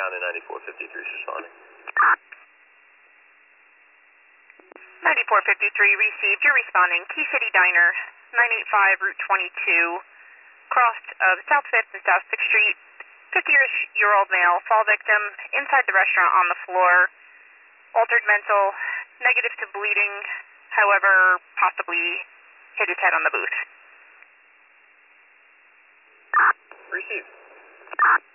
down and 9453 is responding. 9453 received. You're responding. Key City Diner, 985 Route 22, cross of South 5th and South 6th Street. 50-year-old male, fall victim, inside the restaurant on the floor, altered mental, negative to bleeding, however, possibly hit his head on the booth. Received.